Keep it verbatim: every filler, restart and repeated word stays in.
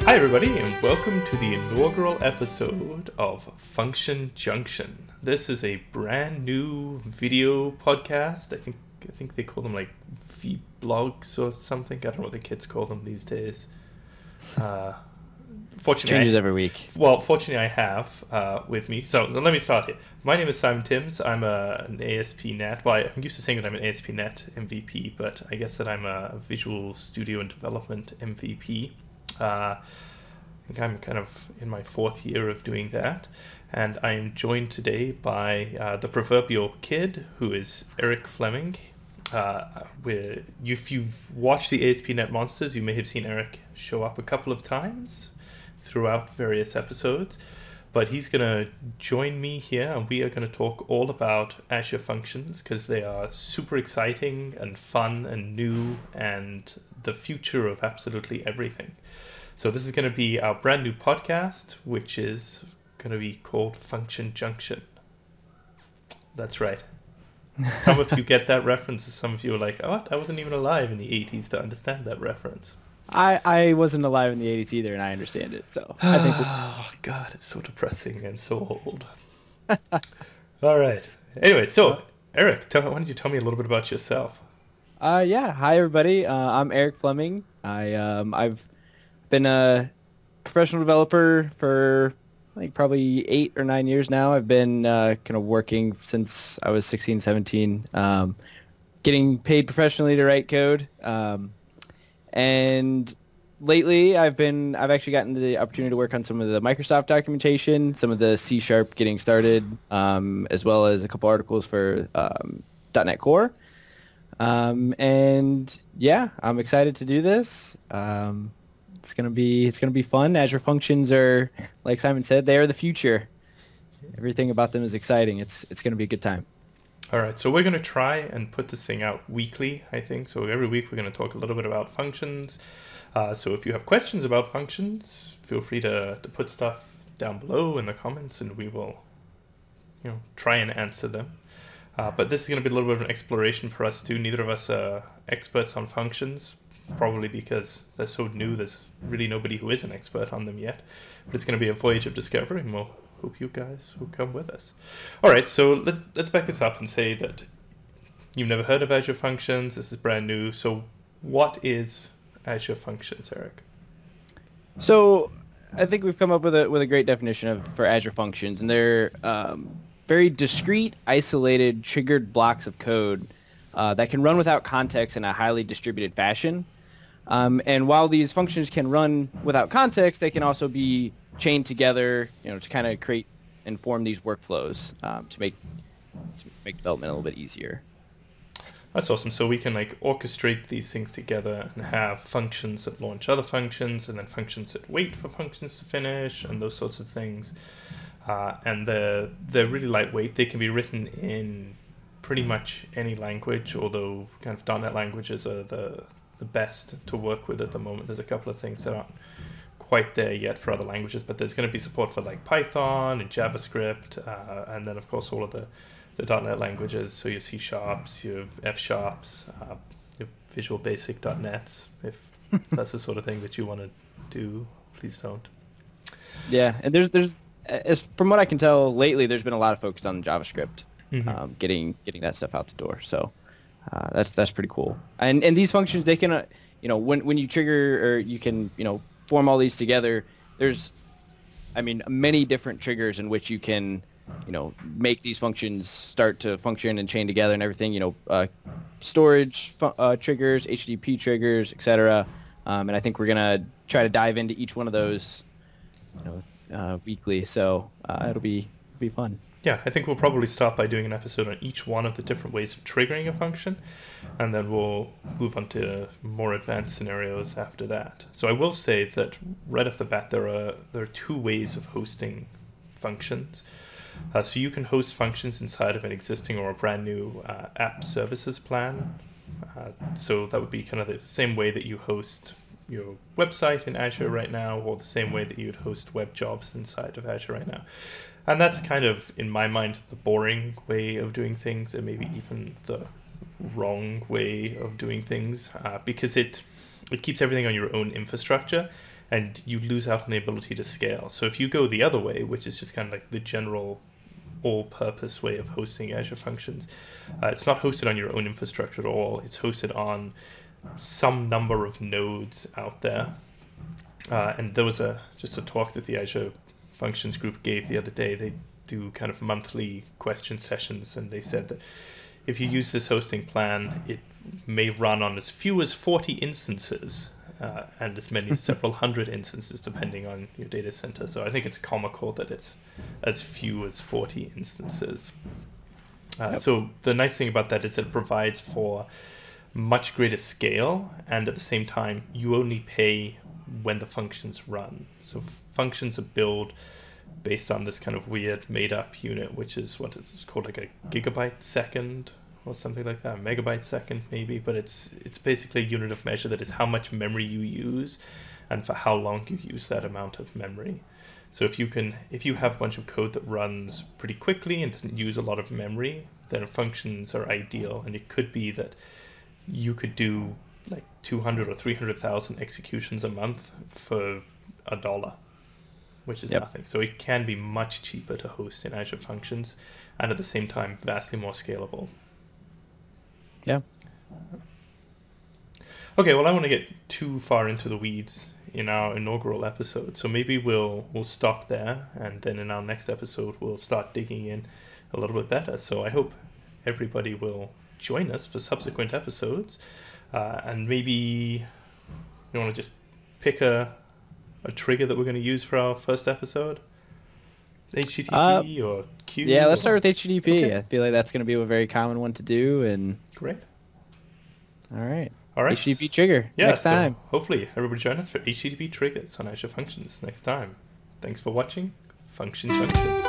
Hi everybody, and welcome to the inaugural episode of Function Junction. This is a brand new video podcast. I think I think they call them like V-blogs or something. I don't know what the kids call them these days. Uh, fortunately, Changes I, every week. Well, fortunately, I have uh, with me. So, so let me start here. My name is Simon Timms. I'm a, an A S P dot net. Well, I'm used to saying that I'm an A S P dot net M V P, but I guess that I'm a Visual Studio and Development M V P. Uh, I think I'm kind of in my fourth year of doing that, and I am joined today by uh, the proverbial kid, who is Eric Fleming. Uh, where if you've watched the A S P dot net Monsters, you may have seen Eric show up a couple of times throughout various episodes, but he's going to join me here, and we are going to talk all about Azure Functions, because they are super exciting and fun and new and the future of absolutely everything. So this is going to be our brand new podcast, which is going to be called Function Junction. That's right. Some of you get that reference, some of you are like, oh, I wasn't even alive in the eighties to understand that reference. I, I wasn't alive in the eighties either, and I understand it. So I think. Oh, God, it's so depressing. I'm so old. All right. Anyway, so, Eric, tell, why don't you tell me a little bit about yourself? Uh, yeah. Hi, everybody. Uh, I'm Eric Fleming. I um, I've been a professional developer for like probably eight or nine years now. I've been uh, kind of working since I was sixteen, seventeen, um, getting paid professionally to write code. Um, and lately I've been, I've actually gotten the opportunity to work on some of the Microsoft documentation, some of the C Sharp getting started, um, as well as a couple articles for um, .NET Core. Um, and yeah, I'm excited to do this. Um, It's gonna be it's gonna be fun. Azure Functions are, like Simon said, they are the future. Everything about them is exciting. It's it's gonna be a good time. All right, so we're going to try and put this thing out weekly, I think. So every week we're going to talk a little bit about functions. Uh, so if you have questions about functions, feel free to, to put stuff down below in the comments, and we will, you know, try and answer them. Uh, but this is going to be a little bit of an exploration for us too. Neither of us are experts on functions, probably because they're so new. There's really nobody who is an expert on them yet. But it's going to be a voyage of discovery, and we'll hope you guys will come with us. All right, so let, let's back this up and say that you've never heard of Azure Functions. This is brand new. So what is Azure Functions, Eric? So I think we've come up with a with a great definition of for Azure Functions, and they're um, very discrete, isolated, triggered blocks of code uh, that can run without context in a highly distributed fashion. Um, and while these functions can run without context, they can also be chained together, you know, to kind of create and form these workflows um, to make to make development a little bit easier. That's awesome. So we can like orchestrate these things together and have functions that launch other functions, and then functions that wait for functions to finish, and those sorts of things. Uh, and they're they're really lightweight. They can be written in pretty much any language, although kind of .dot net languages are the the best to work with at the moment. There's a couple of things that aren't quite there yet for other languages, but there's going to be support for like Python and JavaScript, uh, and then of course all of the, the .dot net languages, so your C Sharps, your F Sharps, uh, your Visual Basic .dot nets. If that's the sort of thing that you want to do, please don't. Yeah, and there's there's as from what I can tell lately, there's been a lot of focus on JavaScript, Mm-hmm. um, getting getting that stuff out the door. So uh, that's that's pretty cool. And and these functions, they can, uh, you know, when when you trigger, or you can, you know, form all these together, there's, I mean, many different triggers in which you can, you know, make these functions start to function and chain together and everything, you know, uh, storage fu- uh, triggers, H T T P triggers, et cetera. Um, and I think we're going to try to dive into each one of those, you know, uh, weekly. So uh, it'll be it'll be fun. Yeah, I think we'll probably start by doing an episode on each one of the different ways of triggering a function, and then we'll move on to more advanced scenarios after that. So I will say that right off the bat, there are there are two ways of hosting functions. Uh, so you can host functions inside of an existing or a brand new uh, app services plan. Uh, so that would be kind of the same way that you host your website in Azure right now, or the same way that you would host web jobs inside of Azure right now. And that's kind of, in my mind, the boring way of doing things, and maybe even the wrong way of doing things, uh, because it it keeps everything on your own infrastructure, and you lose out on the ability to scale. So if you go the other way, which is just kind of like the general all-purpose way of hosting Azure Functions, uh, it's not hosted on your own infrastructure at all. It's hosted on some number of nodes out there. Uh, and there was a just a talk that the Azure Functions group gave the other day. They do kind of monthly question sessions, and they said that if you use this hosting plan, it may run on as few as forty instances uh, and as many as several hundred instances, depending on your data center. So I think it's comical that it's as few as forty instances. Uh, yep. So the nice thing about that is that it provides for much greater scale, and at the same time, you only pay when the functions run. So functions are built based on this kind of weird made-up unit, which is what is called like a gigabyte second or something like that, a megabyte second maybe, but it's it's basically a unit of measure that is how much memory you use and for how long you use that amount of memory. So if you can, if you have a bunch of code that runs pretty quickly and doesn't use a lot of memory, then functions are ideal. And it could be that you could do like two hundred or three hundred thousand executions a month for a dollar, which is yep. nothing. So it can be much cheaper to host in Azure Functions, and at the same time, vastly more scalable. Yeah. Okay, well, I want to get too far into the weeds in our inaugural episode, so maybe we'll we'll stop there, and then in our next episode, we'll start digging in a little bit better. So I hope everybody will join us for subsequent episodes, uh, and maybe you want to just pick a a trigger that we're going to use for our first episode? H T T P uh, or Q? Yeah, let's or... start with H T T P. Okay. I feel like that's going to be a very common one to do. And great. All right. All right. H T T P trigger yeah, next so time. Hopefully everybody join us for H T T P triggers on Azure Functions next time. Thanks for watching Function Junction.